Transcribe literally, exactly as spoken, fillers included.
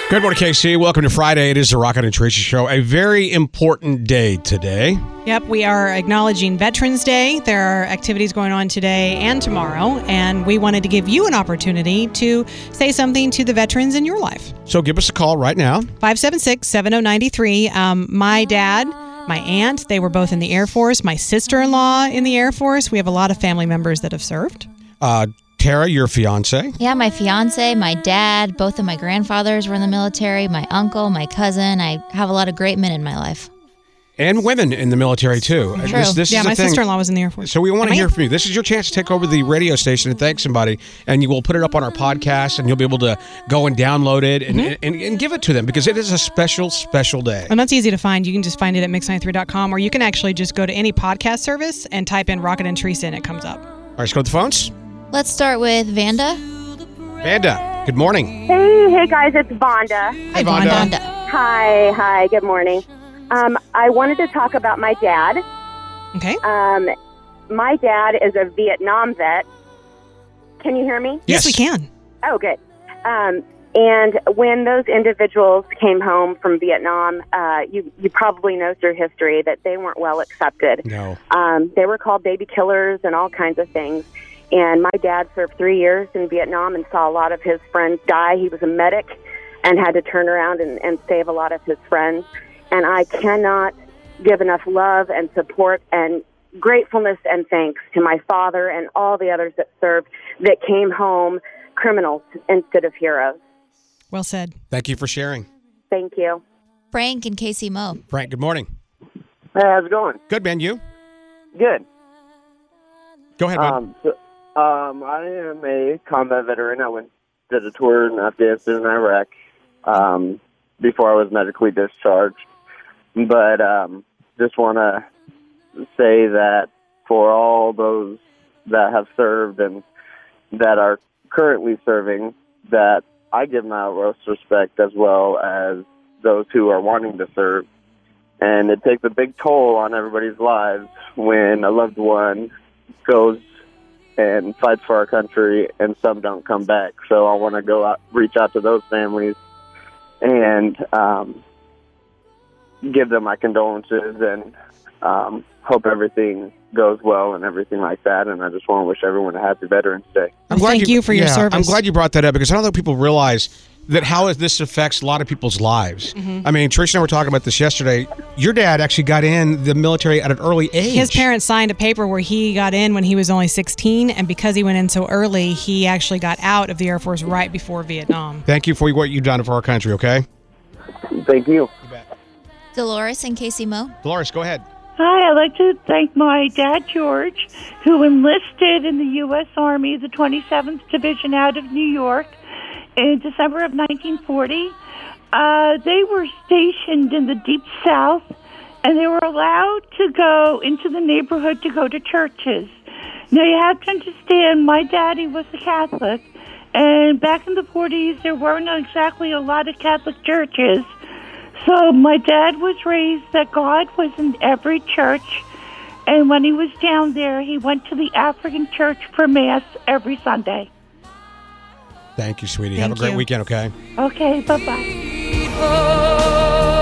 Good morning, K C. Welcome to Friday. It is the Rocket and Tracy Show. A very important day today. Yep, we are acknowledging Veterans Day. There are activities going on today and tomorrow, and we wanted to give you an opportunity to say something to the veterans in your life. So give us a call right now. five seven six, seven zero nine three. Um, my dad, my aunt, they were both in the Air Force. My sister-in-law in the Air Force. We have a lot of family members that have served. Uh, Tara, your fiance. Yeah, my fiance, my dad, both of my grandfathers were in the military, my uncle, my cousin. I have a lot of great men in my life. And women in the military, too. True. This, this yeah, is my the thing. sister-in-law was in the Air Force. So we want to And my hear aunt. from you. This is your chance to take over the radio station and thank somebody, and you will put it up on our podcast, and you'll be able to go and download it and, Mm-hmm. and, and give it to them because it is a special, special day. And that's easy to find. You can just find it at mix ninety-three dot com, or you can actually just go to any podcast service and type in Rocket and Teresa, and it comes up. All right, let's go to the phones. Let's start with Vanda. Vanda, good morning. Hey, hey guys, it's Vonda. Hi, Vonda. Vanda. Hi, hi, good morning. Um, I wanted to talk about my dad. Okay. Um, my dad is a Vietnam vet. Can you hear me? Yes, we can. Oh, good. Um, and when those individuals came home from Vietnam, uh, you, you probably know through history that they weren't well accepted. No. Um, they were called baby killers and all kinds of things. And my dad served three years in Vietnam and saw a lot of his friends die. He was a medic and had to turn around and, and save a lot of his friends. And I cannot give enough love and support and gratefulness and thanks to my father and all the others that served that came home criminals instead of heroes. Well said. Thank you for sharing. Thank you. Frank and Casey Mo. Frank, good morning. Hey, how's it going? Good, man. You? Good. Go ahead, bud. Um, so, um, I am a combat veteran. I went did a tour in Afghanistan and Iraq um, before I was medically discharged. But um, just want to say that for all those that have served and that are currently serving, that I give my utmost respect as well as those who are wanting to serve. And it takes a big toll on everybody's lives when a loved one goes and fights for our country and some don't come back. So I want to go out, reach out to those families and um, give them my condolences and um, hope everything goes well and everything like that. And I just want to wish everyone a happy Veterans Day. I'm glad Thank you for your yeah, service. I'm glad you brought that up because I don't think people realize that how this affects a lot of people's lives. Mm-hmm. I mean, Trish and I were talking about this yesterday. Your dad actually got in the military at an early age. His parents signed a paper where he got in when he was only sixteen, and because he went in so early, he actually got out of the Air Force right before Vietnam. Thank you for what you've done for our country, okay? Thank you. Dolores and Casey Mo. Dolores, go ahead. Hi, I'd like to thank my dad, George, who enlisted in the U S. Army, the twenty-seventh Division out of New York in December of nineteen forty. Uh, they were stationed in the Deep South, and they were allowed to go into the neighborhood to go to churches. Now, you have to understand, my daddy was a Catholic, and back in the forties, there weren't exactly a lot of Catholic churches. So my dad was raised that God was in every church, and when he was down there, he went to the African church for Mass every Sunday. Thank you, sweetie. Thank Have a great you. weekend, okay? Okay, bye-bye.